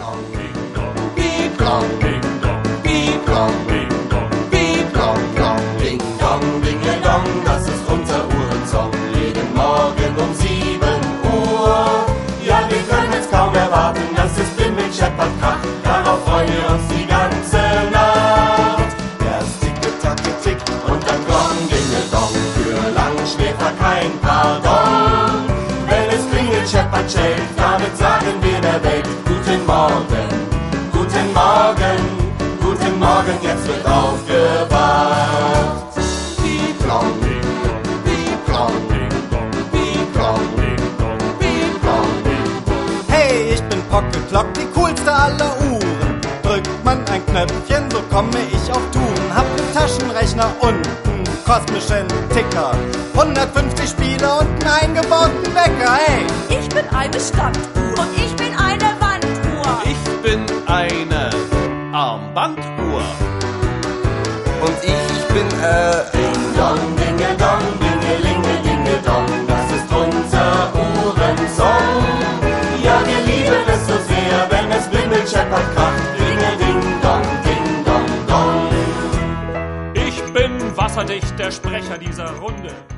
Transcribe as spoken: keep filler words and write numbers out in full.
Glong, Bing Glong, Bing Glong, Bing Glong, Bing Glong, Bing Glong, Glong, Ding Dong, Dingeldong, das ist unser Uhrensong. Jeden Morgen um sieben Uhr. Ja, wir können es kaum erwarten, dass es bimmelt, scheppert, kracht. Darauf freuen wir uns die ganze Nacht. Erst ticke, tacke, tick und dann Glong, Dingeldong. Für Langschläfer kein Pardon. Wenn es klingelt, scheppert, schellt, damit sagen wir der Welt Guten Morgen, guten Morgen, guten Morgen, jetzt wird aufgewacht. Piep, Glong, Piep, Glong, Piep, Glong, Piep, Glong. Hey, ich bin Pockelklock, die coolste aller Uhren. Drückt man ein Knöpfchen, so komme ich auf Touren. Hab einen Taschenrechner und einen kosmischen Ticker. hundertfünfzig Spiele und einen eingebauten Wecker, hey! Ich bin eine Standuhr. Und ich bin eine Wanduhr. Ich bin eine Armbanduhr. Und ich, ich bin, äh... Ding Dong, Dingeldong, Dingelingelingeldong, das ist unser Uhrensong. Ja, wir lieben es so sehr, wenn es bimmelt, scheppert, kracht. Dingelding-Dong, Ding-Dong-Dong. Ich bin wasserdicht, der Sprecher dieser Runde.